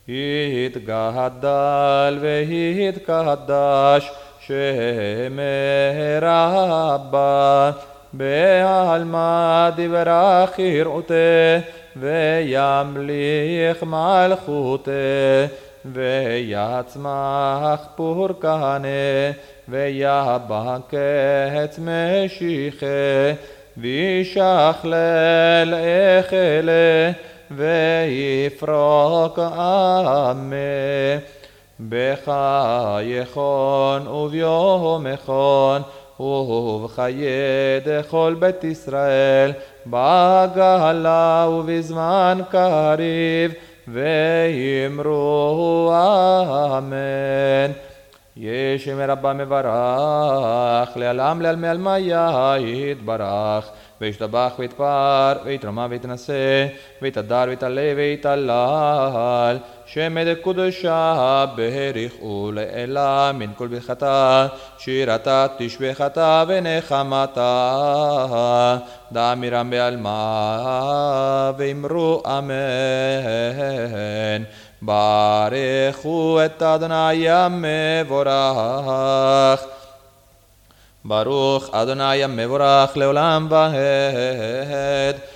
יתגדל ויתקדש שם רבה בעלמא דברך יראותה וימליך מלכותה ויצמח פורקנה ויבקץ משיחה וישכלל אכלה ויפרוק עמה בחייכון וביומכון ובחיי דכל בית ישראל בגאלה ובזמן קריב ואמרו אמן. ישם רבה מברך לעלם לעלמי עלמיה יתברך וישתבח ויתפאר ויתרומם ויתנשא ויתהדר ויתעלה ויתהלל שמד קדושה בריחו לעילה מן כל ברכתה שירתה תשבחתה ונחמתה דאמירם בעלמא ואמרו אמן. ברכו את אדוני המבורך ברוך אדוני המבורך לעולם ועד